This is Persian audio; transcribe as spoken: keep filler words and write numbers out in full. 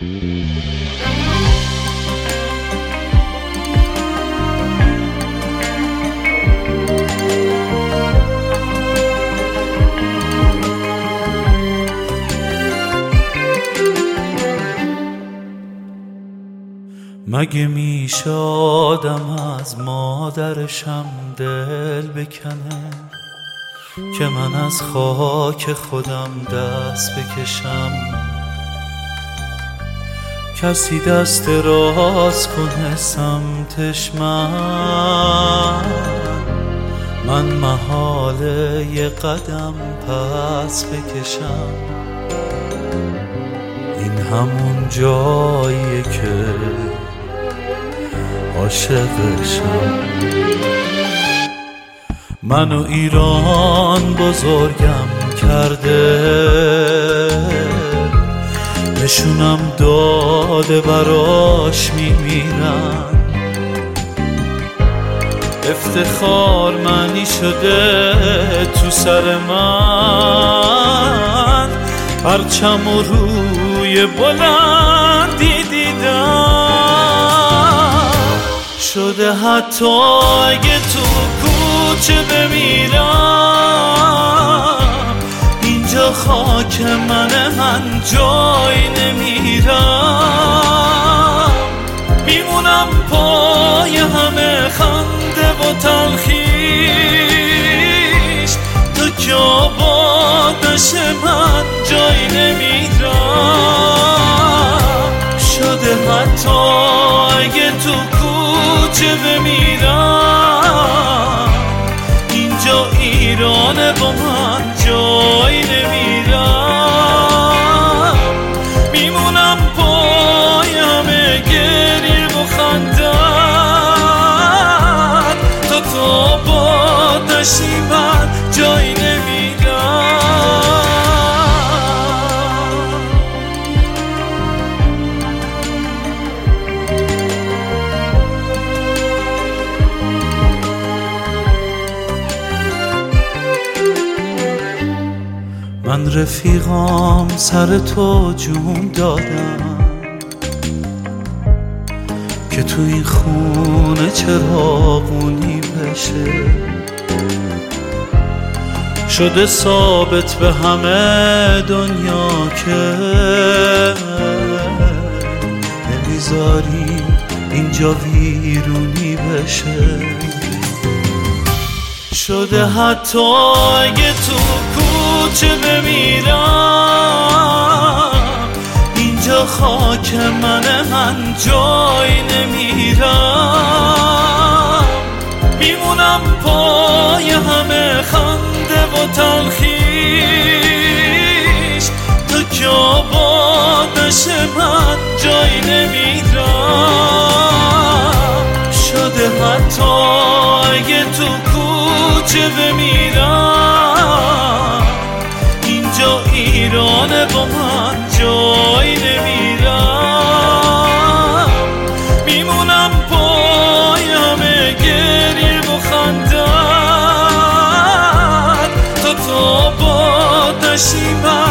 مگه میشه آدم از مادرشم دل بکنه که من از خاک خودم دست بکشم؟ کسی دست راست کنه سمتش، من من محاله یه قدم پس بکشم. این همون جاییه که عاشقشم. منو ایران بزرگم کرده، نشونم داده براش میمیرم. افتخار معنی شده تو سر من، پرچم و روی بلندی دیدم. شده حتی اگه تو کوچه بمیرم، اینجا خاک منه، من جای نمیرم. میمونم پای همه خنده و تلخیش، تا که آباد نشه من جای نمیرم. شده حتی اگه تو کوچه بمیرم، اینجا ایرانه با من جای نمیرم. میمونم پای همه گریه و خندت، تا تو باد نشی من جای نمیرم. من رفیقام سر تو جون دادم که تو این خونه چراغونی بشه. شده ثابت به همه دنیا که نمیذاری اینجا ویرونی بشه. شده حتی اگه تو کوچه بمیرم، اینجا خاک منه، من جای نمیرم. میمونم پای همه خنده و تلخیش، تا که آباد نشه من جای نمیرم. شده حتی اگه تو کوچه بمیرم، اینجا ایرانه با من جای نمیرم. میمونم پای همه گریه و خندت، تا تو باد نشی من